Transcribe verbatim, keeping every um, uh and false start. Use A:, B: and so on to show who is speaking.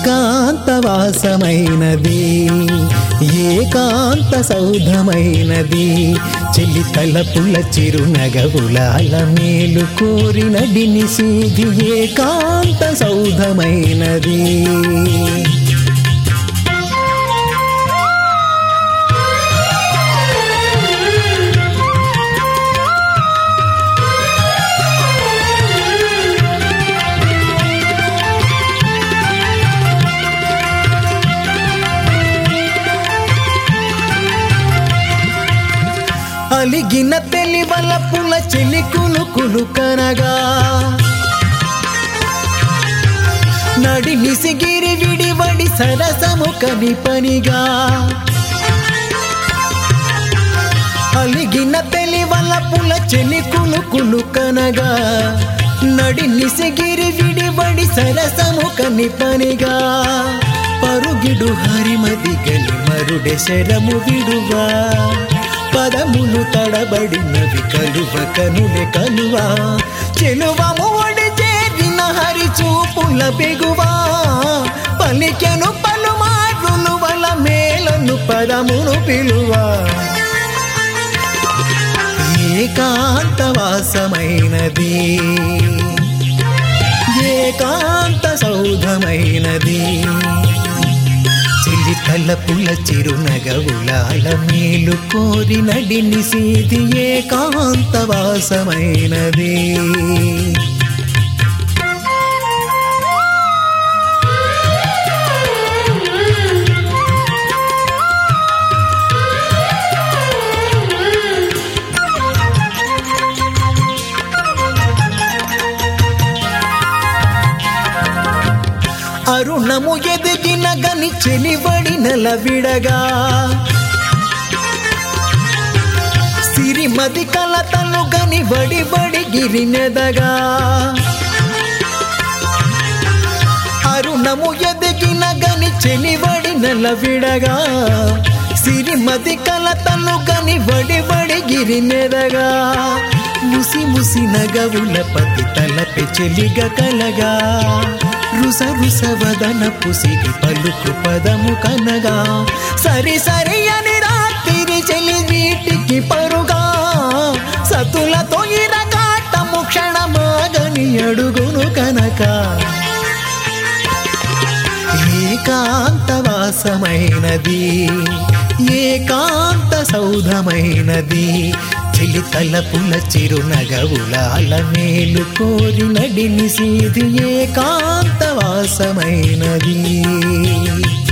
A: ఏకాంతవాసమైనది ఏకాంత సౌధమైనది చెలి తలపుల చిరునగవులాల మేలు కోరి నడిని సీది ఏకాంత సౌధమైనది. అలిగిన తెలివలపుల చెలికులు కులుకనగా నడి నిసిగిరి విడివడి సరసము కనిపనిగా అలిగిన తెలివలపుల చెలికులు కులుకనగా నడి నిసిగిరి విడివడి సరసము కనిపనిగా పరుగిడు హరిమది గలి మరుడె శరము విడువా పదములు తడబడినవి కలువ కనులే కలువా చెలువము ఒడి చేరిన హరి చూపుల బెగువా పలికెను పలుమార్లు వల మేలను పదమును పిలువా ఏకాంతవాసమైనది ఏకాంత సౌధమైనది చెలి తలపుల చిరునగవులాల మేలు కోరి నడిని సీది ఏకాంతవాసమైనది. అరుణము ఎదిగిన గని చెలివడి నలవిడగా సిరిమది కలతలు గని వడి వడి గిరినెదగా అరుణము ఎదిగిన గని చెలివడి నలవిడగా సిరిమది కలతలు గని వడి వడి గిరినెదగా ముసి ముసి నగవుల పతి తలపె చెలిగ కలగా రుస రుస వదన పుసిరి పలుకు పదము కనగా సరి సరి అని రాత్రి చెలి వీటికి పరుగా సతులతో ఇరగాటము క్షణమాగని అడుగును కనక ఏకాంతవాసమైనది ఏకాంత సౌధమైనది చెలి తలపుల చిరునగవులాల మేలు కోరి నడిని సీది ఏకాంతవాసమైనది.